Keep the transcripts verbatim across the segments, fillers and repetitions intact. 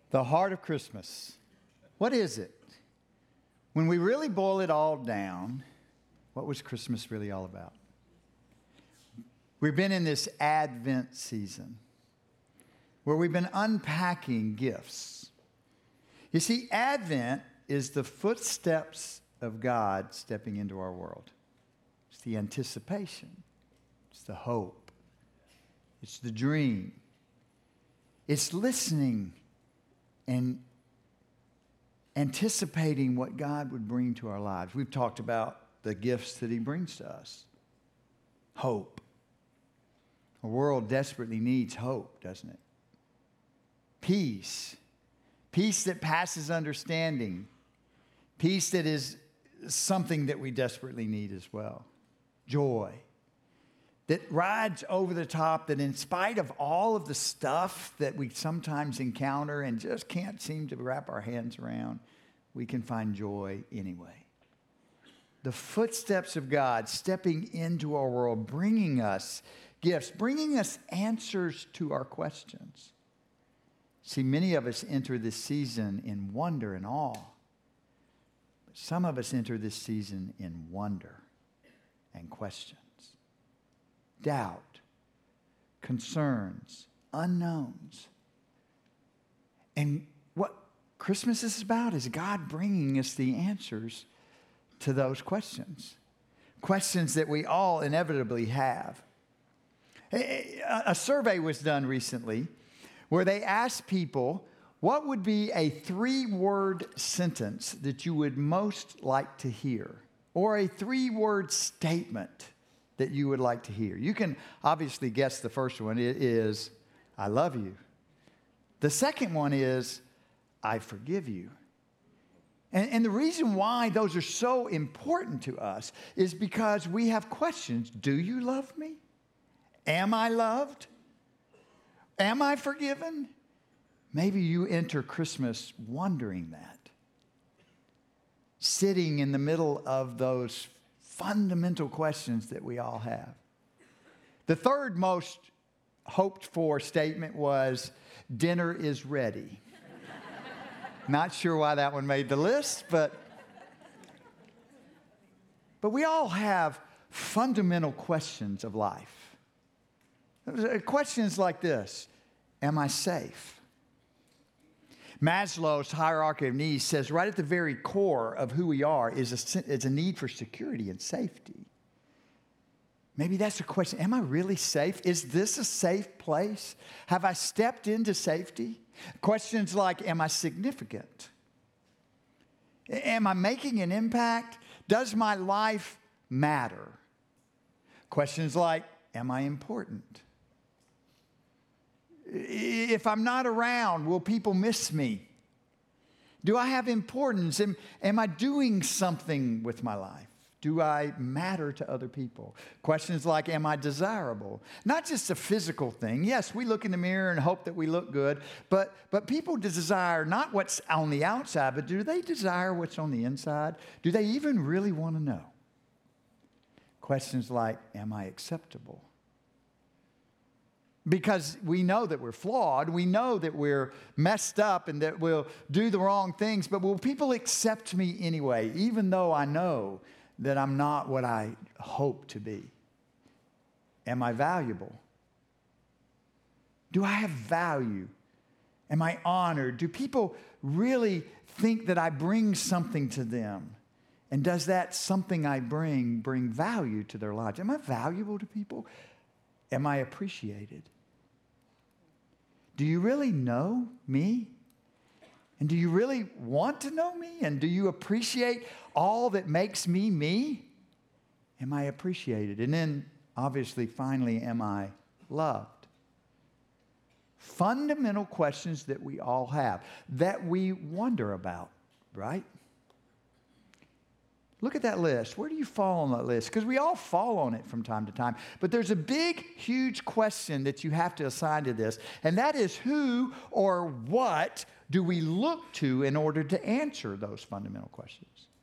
The heart of Christmas. What is it? When we really boil it all down, what was Christmas really all about? We've been in this Advent season where we've been unpacking gifts. You see, Advent is the footsteps of God stepping into our world. It's the anticipation. It's the hope. It's the dream. It's listening and anticipating what God would bring to our lives. We've talked about the gifts that He brings to us. Hope. Our world desperately needs hope, doesn't it? Peace. Peace that passes understanding. Peace that is something that we desperately need as well. Joy. That rides over the top, that in spite of all of the stuff that we sometimes encounter and just can't seem to wrap our hands around, we can find joy anyway. The footsteps of God stepping into our world, bringing us gifts, bringing us answers to our questions. See, many of us enter this season in wonder and awe. But some of us enter this season in wonder and questions. Doubt, concerns, unknowns. And what Christmas is about is God bringing us the answers to those questions. Questions that we all inevitably have. A survey was done recently where they asked people, what would be a three-word sentence that you would most like to hear? Or a three-word statement that you would like to hear. You can obviously guess the first one. It is, I love you. The second one is, I forgive you. And, and the reason why those are so important to us is because we have questions. Do you love me? Am I loved? Am I forgiven? Maybe you enter Christmas wondering that. Sitting in the middle of those fundamental questions that we all have. The third most hoped for statement was, dinner is ready. Not sure why that one made the list, but, but we all have fundamental questions of life. Questions like this: am I safe? Maslow's hierarchy of needs says right at the very core of who we are is a, is a need for security and safety. Maybe that's a question. Am I really safe? Is this a safe place? Have I stepped into safety? Questions like, am I significant? Am I making an impact? Does my life matter? Questions like, am I important? If I'm not around, will people miss me? Do I have importance? Am, am I doing something with my life? Do I matter to other people? Questions like, am I desirable? Not just a physical thing. Yes, we look in the mirror and hope that we look good, but, but people desire not what's on the outside, but do they desire what's on the inside? Do they even really want to know? Questions like, am I acceptable? Because we know that we're flawed. We know that we're messed up and that we'll do the wrong things. But will people accept me anyway, even though I know that I'm not what I hope to be? Am I valuable? Do I have value? Am I honored? Do people really think that I bring something to them? And does that something I bring bring value to their lives? Am I valuable to people? Am I appreciated? Do you really know me? And do you really want to know me? And do you appreciate all that makes me me? Am I appreciated? And then, obviously, finally, am I loved? Fundamental questions that we all have, that we wonder about, right? Look at that list. Where do you fall on that list? Because we all fall on it from time to time. But there's a big, huge question that you have to assign to this, and that is who or what do we look to in order to answer those fundamental questions?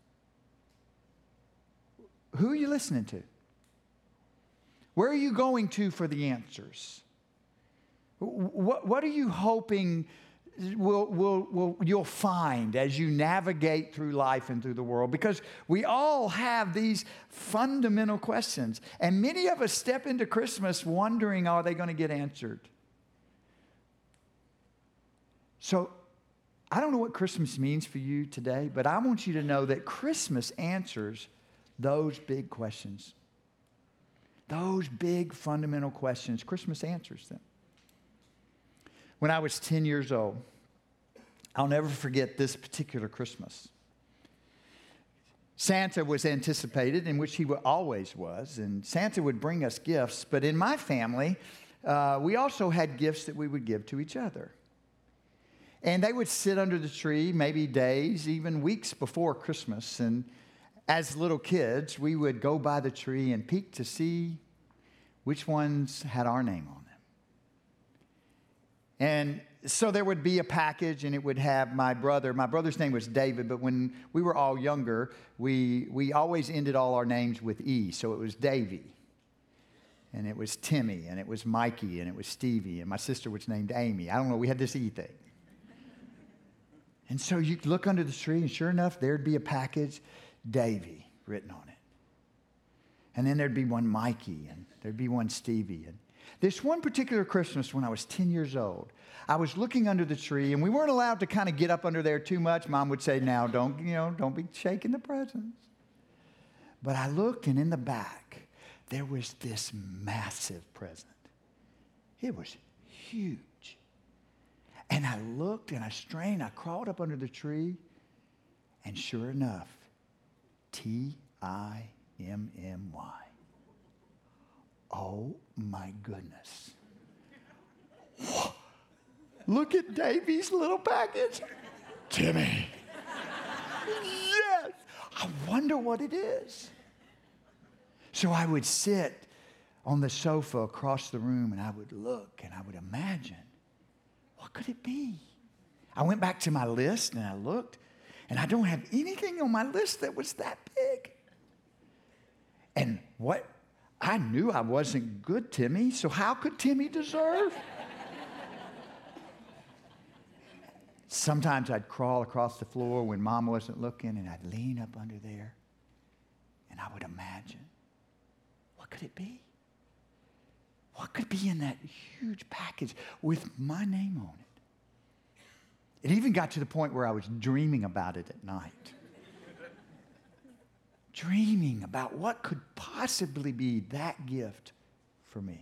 Who are you listening to? Where are you going to for the answers? What, what are you hoping will, will, will, you'll find as you navigate through life and through the world, because we all have these fundamental questions. And many of us step into Christmas wondering, are they going to get answered? So I don't know what Christmas means for you today, but I want you to know that Christmas answers those big questions. Those big fundamental questions, Christmas answers them. When I was ten years old, I'll never forget this particular Christmas. Santa was anticipated, in which he always was, and Santa would bring us gifts. But in my family, uh, we also had gifts that we would give to each other. And they would sit under the tree maybe days, even weeks before Christmas. And as little kids, we would go by the tree and peek to see which ones had our name on them. And so there would be a package, and it would have my brother. My brother's name was David, but when we were all younger, we, we always ended all our names with E. So it was Davy, and it was Timmy, and it was Mikey, and it was Stevie, and my sister was named Amy. I don't know, we had this E thing. And so you look under the tree, and sure enough, there'd be a package, Davy, written on it. And then there'd be one Mikey, and there'd be one Stevie. And this one particular Christmas when I was ten years old, I was looking under the tree, and we weren't allowed to kind of get up under there too much. Mom would say, now, don't, you know, don't be shaking the presents. But I looked, and in the back, there was this massive present. It was huge. And I looked, and I strained, I crawled up under the tree, and sure enough, T I M M Y. Oh, my goodness. Look at Davy's little package. Timmy. Yes. I wonder what it is. So I would sit on the sofa across the room, and I would look, and I would imagine, what could it be? I went back to my list, and I looked, and I don't have anything on my list that was that big. And what? I knew I wasn't good, Timmy, so how could Timmy deserve? Sometimes I'd crawl across the floor when Mom wasn't looking, and I'd lean up under there, and I would imagine, what could it be? What could be in that huge package with my name on it? It even got to the point where I was dreaming about it at night. Dreaming about what could possibly be that gift for me.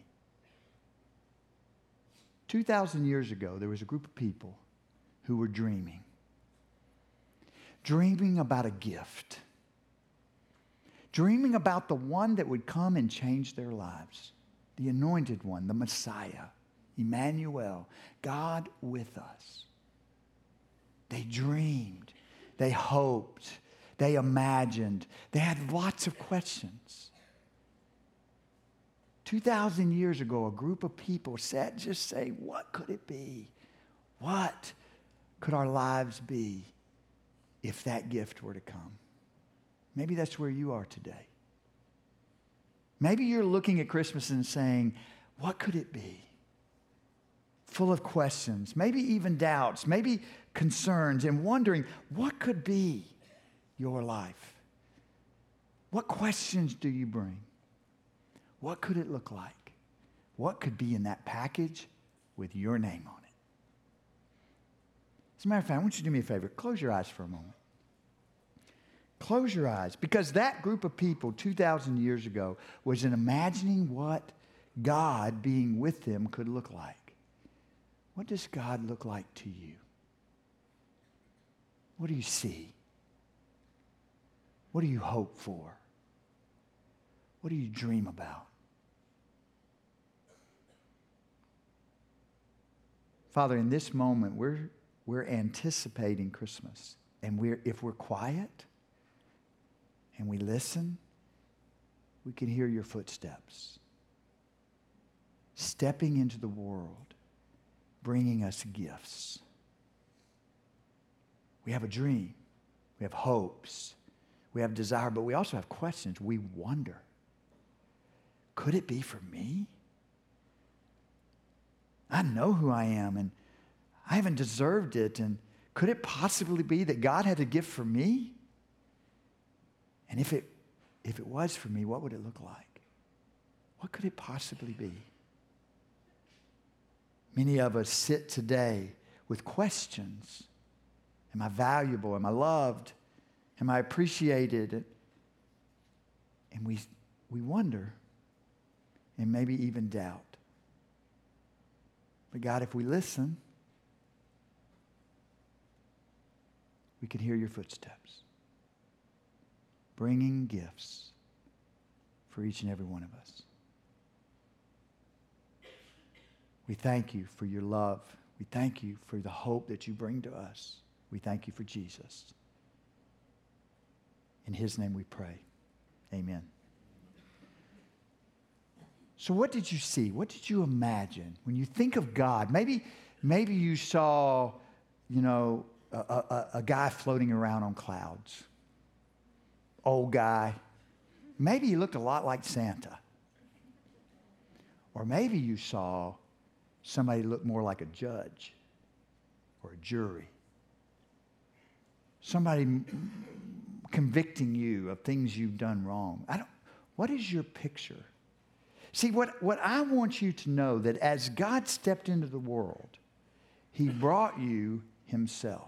two thousand years ago, there was a group of people who were dreaming. Dreaming about a gift. Dreaming about the one that would come and change their lives. The anointed one, the Messiah, Emmanuel, God with us. They dreamed. They hoped. They imagined. They had lots of questions. two thousand years ago, a group of people sat just say, what could it be? What could our lives be if that gift were to come? Maybe that's where you are today. Maybe you're looking at Christmas and saying, what could it be? Full of questions, maybe even doubts, maybe concerns, and wondering, what could be your life? What questions do you bring? What could it look like? What could be in that package with your name on it? As a matter of fact, I want you to do me a favor. Close your eyes for a moment. Close your eyes, because that group of people two thousand years ago was in imagining what God being with them could look like. What does God look like to you? What do you see? What do you hope for? What do you dream about? Father, in this moment, we're, we're anticipating Christmas. And we're, if we're quiet and we listen, we can hear your footsteps. Stepping into the world, bringing us gifts. We have a dream. We have hopes. We have desire, but we also have questions. We wonder, could it be for me? I know who I am, and I haven't deserved it. And could it possibly be that God had a gift for me? And if it, if it was for me, what would it look like? What could it possibly be? Many of us sit today with questions. Am I valuable? Am I loved? Am I appreciated? And we, we wonder and maybe even doubt. But God, if we listen, we could hear your footsteps, bringing gifts for each and every one of us. We thank you for your love. We thank you for the hope that you bring to us. We thank you for Jesus. In his name we pray. Amen. So what did you see? What did you imagine? When you think of God, maybe, maybe you saw, you know, a, a, a guy floating around on clouds. Old guy. Maybe he looked a lot like Santa. Or maybe you saw somebody look more like a judge or a jury. Somebody convicting you of things you've done wrong. I don't, what is your picture? See, what, what I want you to know, that as God stepped into the world, he brought you himself.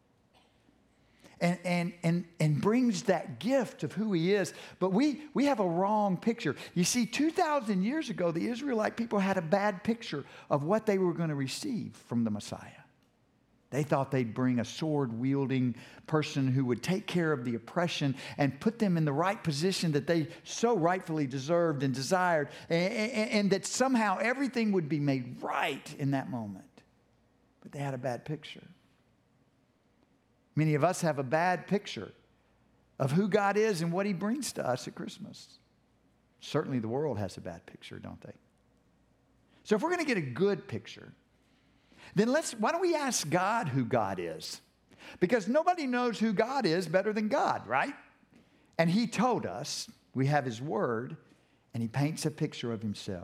And, and, and, and brings that gift of who he is. But we, we have a wrong picture. You see, two thousand years ago, the Israelite people had a bad picture of what they were going to receive from the Messiah. They thought they'd bring a sword-wielding person who would take care of the oppression and put them in the right position that they so rightfully deserved and desired, and, and, and that somehow everything would be made right in that moment. But they had a bad picture. Many of us have a bad picture of who God is and what he brings to us at Christmas. Certainly the world has a bad picture, don't they? So if we're going to get a good picture, then let's, why don't we ask God who God is? Because nobody knows who God is better than God, right? And he told us, we have his word, and he paints a picture of himself.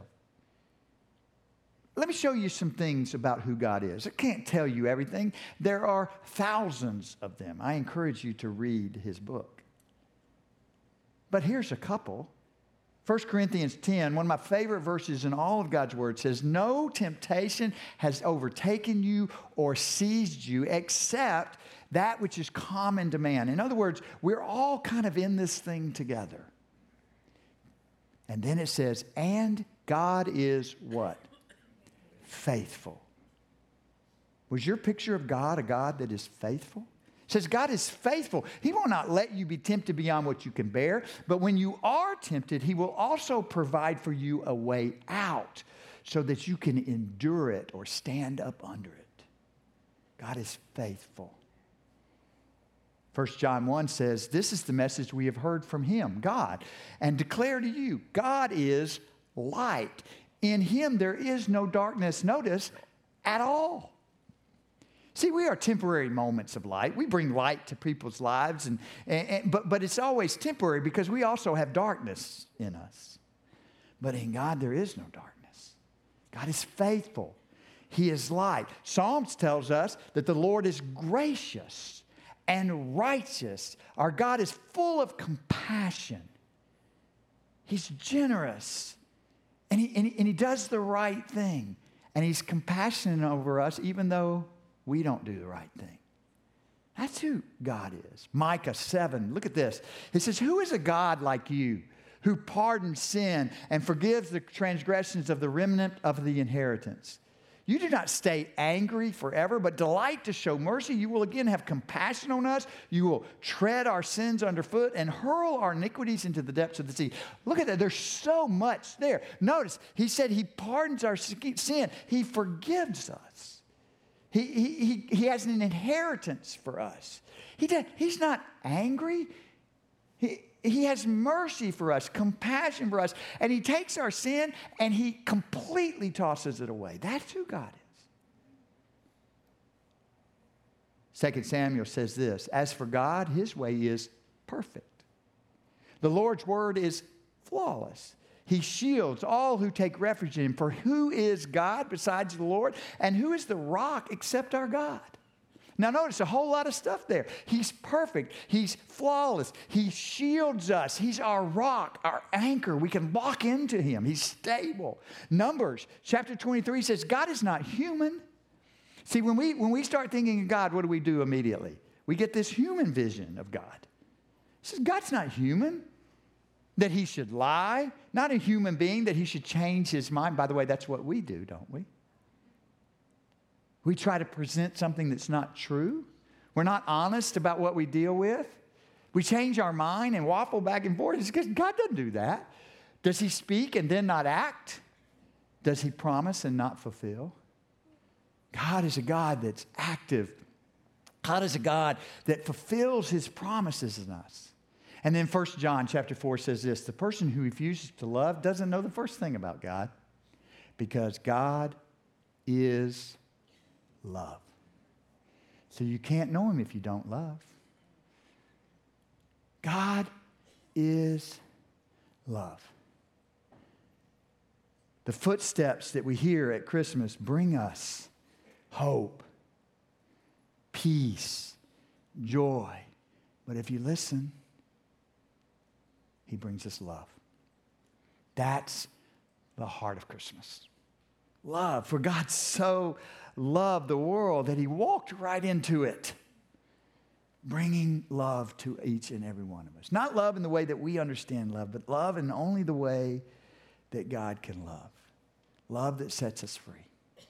Let me show you some things about who God is. I can't tell you everything. There are thousands of them. I encourage you to read his book. But here's a couple. First Corinthians ten, one of my favorite verses in all of God's word, says, no temptation has overtaken you or seized you except that which is common to man. In other words, we're all kind of in this thing together. And then it says, and God is what? Faithful. Was your picture of God a God that is faithful? It says God is faithful. He will not let you be tempted beyond what you can bear, but when you are tempted, he will also provide for you a way out so that you can endure it or stand up under it. God is faithful. First John one says, this is the message we have heard from him, God, and declare to you, God is light. In him there is no darkness, notice, at all. See, we are temporary moments of light. We bring light to people's lives, and, and, and but, but it's always temporary because we also have darkness in us. But in God there is no darkness. God is faithful. He is light. Psalms tells us that the Lord is gracious and righteous. Our God is full of compassion. He's generous. And he, and, he, and he does the right thing. And he's compassionate over us even though we don't do the right thing. That's who God is. Micah seven, look at this. It says, who is a God like you who pardons sin and forgives the transgressions of the remnant of the inheritance? You do not stay angry forever, but delight to show mercy. You will again have compassion on us. You will tread our sins underfoot and hurl our iniquities into the depths of the sea. Look at that. There's so much there. Notice, he said he pardons our sin. He forgives us. He, he, he, he has an inheritance for us. He did, he's not angry. He, He has mercy for us, compassion for us, and he takes our sin and he completely tosses it away. That's who God is. Second Samuel says this, as for God, his way is perfect. The Lord's word is flawless. He shields all who take refuge in him. For who is God besides the Lord? And who is the rock except our God? Now notice a whole lot of stuff there. He's perfect. He's flawless. He shields us. He's our rock, our anchor. We can lock into him. He's stable. Numbers chapter twenty-three says God is not human. See, when we, when we start thinking of God, what do we do immediately? We get this human vision of God. He says God's not human, that he should lie. Not a human being, that he should change his mind. By the way, that's what we do, don't we? We try to present something that's not true. We're not honest about what we deal with. We change our mind and waffle back and forth. It's because God doesn't do that. Does he speak and then not act? Does he promise and not fulfill? God is a God that's active. God is a God that fulfills his promises in us. And then First John chapter four says this: the person who refuses to love doesn't know the first thing about God, because God is love. So you can't know him if you don't love. God is love. The footsteps that we hear at Christmas bring us hope, peace, joy. But if you listen, he brings us love. That's the heart of Christmas. Love. For God so loved the world that he walked right into it, bringing love to each and every one of us. Not love in the way that we understand love, but love in only the way that God can love. Love that sets us free.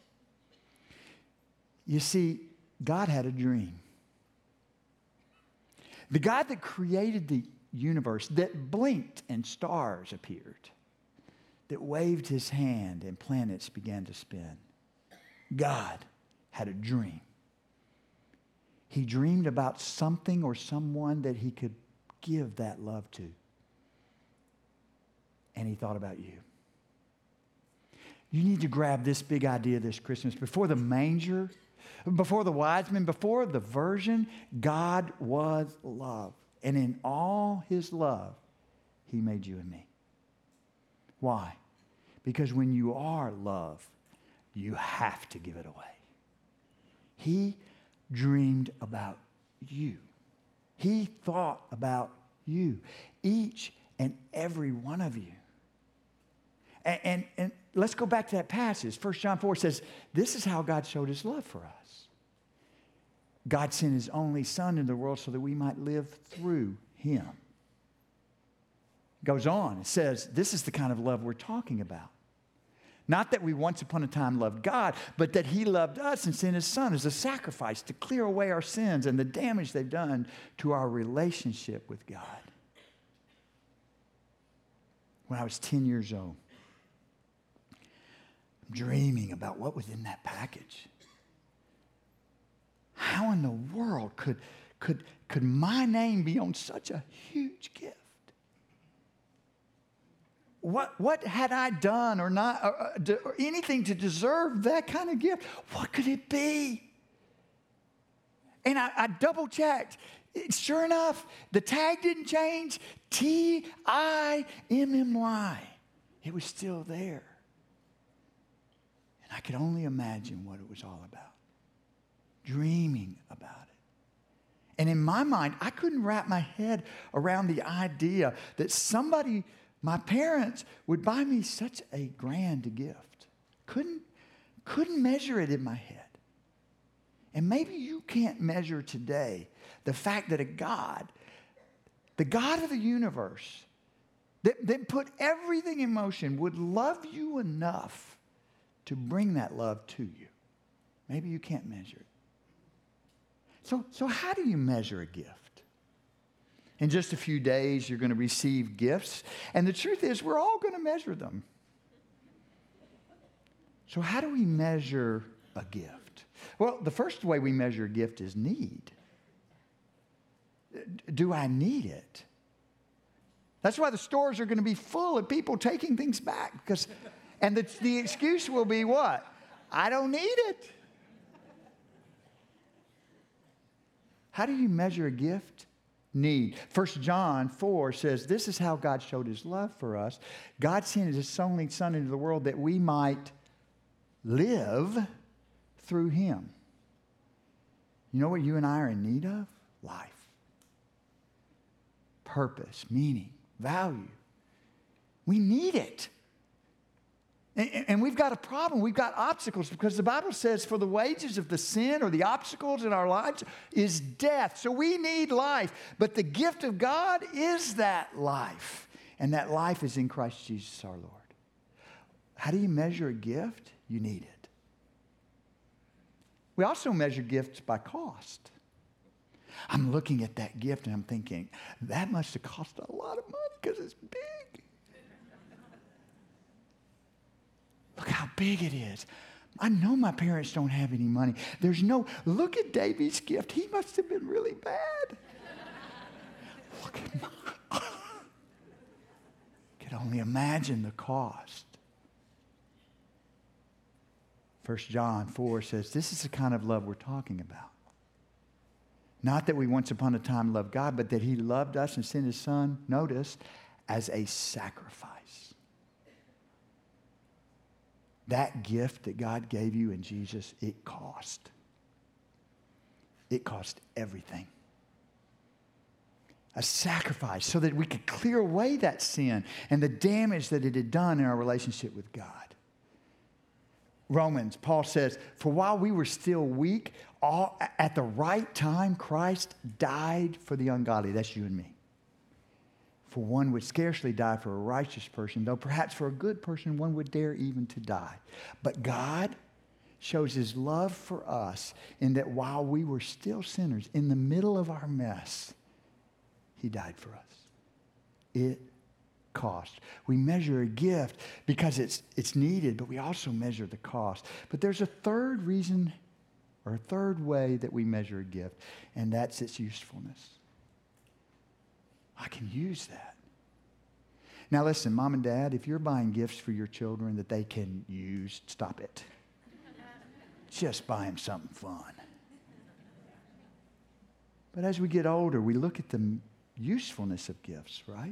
You see, God had a dream. The God that created the universe, that blinked and stars appeared, that waved his hand and planets began to spin. God had a dream. He dreamed about something or someone that he could give that love to. And he thought about you. You need to grab this big idea this Christmas. Before the manger, before the wise men, before the virgin, God was love. And in all his love, he made you and me. Why? Because when you are love, you have to give it away. He dreamed about you. He thought about you, each and every one of you. And, and, and let's go back to that passage. First John four says, this is how God showed his love for us. God sent his only Son into the world so that we might live through him. It goes on. It says, this is the kind of love we're talking about. Not that we once upon a time loved God, but that he loved us and sent his Son as a sacrifice to clear away our sins and the damage they've done to our relationship with God. When I was ten years old, dreaming about what was in that package. How in the world could, could, could my name be on such a huge gift? What, what had I done or not, or, or anything to deserve that kind of gift? What could it be? And I, I double checked. Sure enough, the tag didn't change. T I M M Y. It was still there. And I could only imagine what it was all about. Dreaming about it. And in my mind, I couldn't wrap my head around the idea that somebody, my parents, would buy me such a grand gift. Couldn't, couldn't measure it in my head. And maybe you can't measure today the fact that a God, the God of the universe, that, that put everything in motion, would love you enough to bring that love to you. Maybe you can't measure it. So, so how do you measure a gift? In just a few days, you're going to receive gifts. And the truth is, we're all going to measure them. So how do we measure a gift? Well, the first way we measure a gift is need. Do I need it? That's why the stores are going to be full of people taking things back. Because, and the, the excuse will be what? I don't need it. How do you measure a gift? need. First John four says, this is how God showed his love for us. God sent his only Son into the world that we might live through him. You know what you and I are in need of? Life. Purpose, meaning, value. We need it. And, and we've got a problem. We've got obstacles because the Bible says for the wages of the sin or the obstacles in our lives is death. So we need life. But the gift of God is that life. And that life is in Christ Jesus our Lord. How do you measure a gift? You need it. We also measure gifts by cost. I'm looking at that gift and I'm thinking, that must have cost a lot of money because it's big. Look how big it is. I know my parents don't have any money. There's no, look at Davy's gift. He must have been really bad. Look at mine. Could only imagine the cost. First John four says, this is the kind of love we're talking about. Not that we once upon a time loved God, but that he loved us and sent his Son, notice, as a sacrifice. That gift that God gave you in Jesus, it cost. It cost everything. A sacrifice so that we could clear away that sin and the damage that it had done in our relationship with God. Romans, Paul says, for while we were still weak, all, at the right time, Christ died for the ungodly. That's you and me. For one would scarcely die for a righteous person, though perhaps for a good person one would dare even to die. But God shows his love for us in that while we were still sinners, in the middle of our mess, he died for us. It cost. We measure a gift because it's, it's needed, but we also measure the cost. But there's a third reason or a third way that we measure a gift, and that's its usefulness. I can use that. Now listen, mom and dad, if you're buying gifts for your children that they can use, stop it. Just buy them something fun. But as we get older, we look at the usefulness of gifts, right?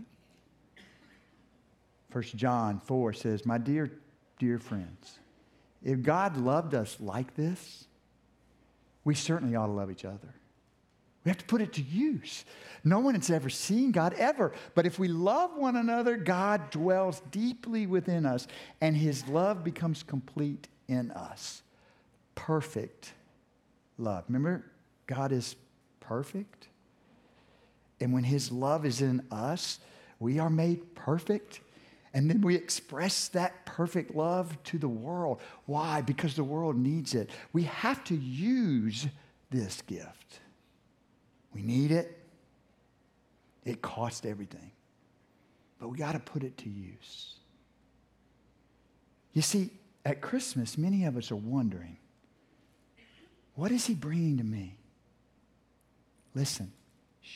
First John four says, my dear, dear friends, if God loved us like this, we certainly ought to love each other. We have to put it to use. No one has ever seen God, ever. But if we love one another, God dwells deeply within us, and his love becomes complete in us. Perfect love. Remember, God is perfect. And when his love is in us, we are made perfect. And then we express that perfect love to the world. Why? Because the world needs it. We have to use this gift. We need it. It costs everything. But we got to put it to use. You see, at Christmas, many of us are wondering, what is he bringing to me? Listen. Shh.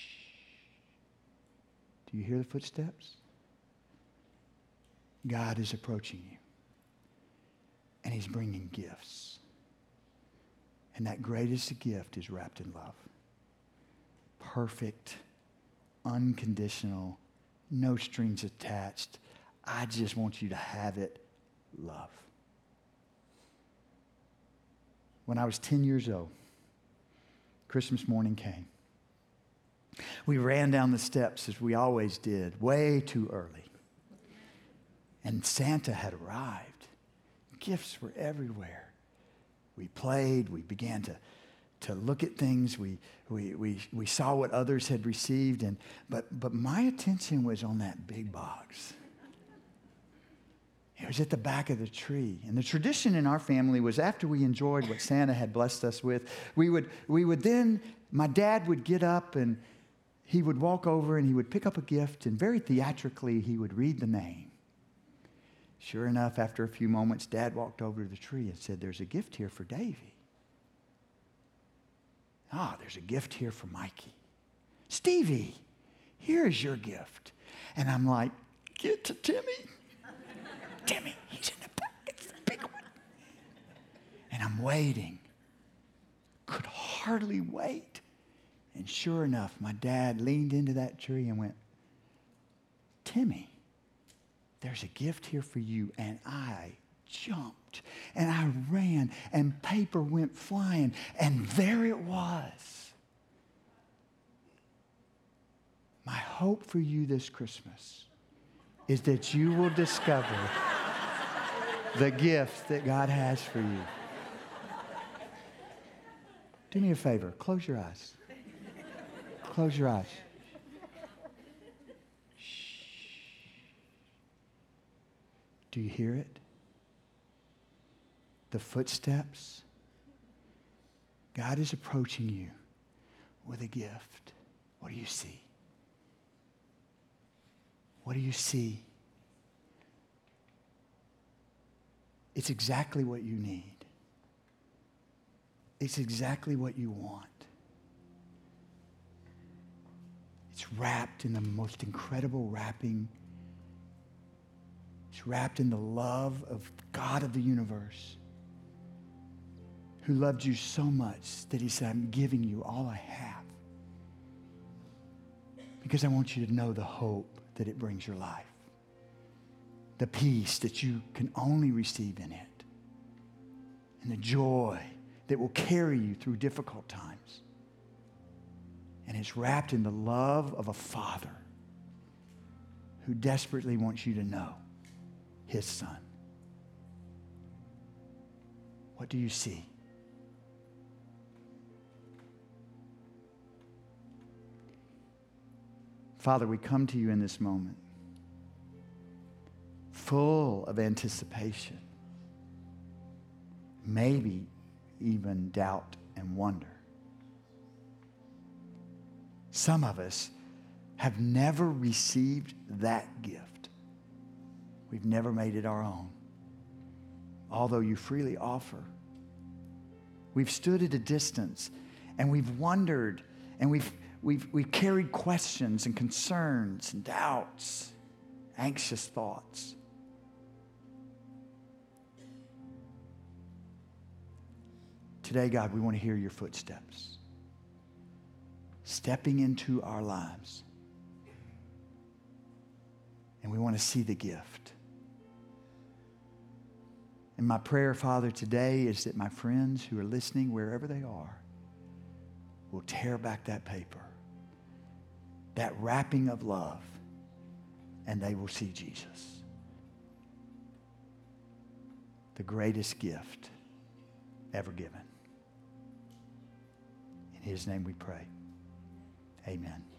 Do you hear the footsteps? God is approaching you. And he's bringing gifts. And that greatest gift is wrapped in love. Perfect, unconditional, no strings attached. I just want you to have it, love. When I was ten years old, Christmas morning came. We ran down the steps as we always did, way too early. And Santa had arrived. Gifts were everywhere. We played, we began to to look at things. We, we, we, we saw what others had received. And, but, but my attention was on that big box. It was at the back of the tree. And the tradition in our family was after we enjoyed what Santa had blessed us with, we would, we would then, my dad would get up and he would walk over and he would pick up a gift and very theatrically he would read the name. Sure enough, after a few moments, Dad walked over to the tree and said, there's a gift here for Davy. Ah, there's a gift here for Mikey. Stevie, here is your gift. And I'm like, get to Timmy. Timmy, he's in the back. It's the big one. And I'm waiting. Could hardly wait. And sure enough, my dad leaned into that tree and went, Timmy, there's a gift here for you. And I jumped and I ran and paper went flying and there it was. My hope for you this Christmas is that you will discover the gift that God has for you. Do me a favor. Close your eyes. Close your eyes. Shh. Do you hear it? The footsteps. God is approaching you with a gift. What do you see? What do you see? It's exactly what you need. It's exactly what you want. It's wrapped in the most incredible wrapping. It's wrapped in the love of God of the universe, who loved you so much that he said, I'm giving you all I have because I want you to know the hope that it brings your life, the peace that you can only receive in it, and the joy that will carry you through difficult times. And it's wrapped in the love of a Father who desperately wants you to know his Son. What do you see? Father, we come to you in this moment full of anticipation, maybe even doubt and wonder. Some of us have never received that gift. We've never made it our own, although you freely offer. We've stood at a distance and we've wondered and we've We've, we've carried questions and concerns and doubts, anxious thoughts. Today, God, we want to hear your footsteps, stepping into our lives. And we want to see the gift. And my prayer, Father, today is that my friends who are listening, wherever they are, will tear back that paper, that wrapping of love, and they will see Jesus. The greatest gift ever given. In his name we pray. Amen.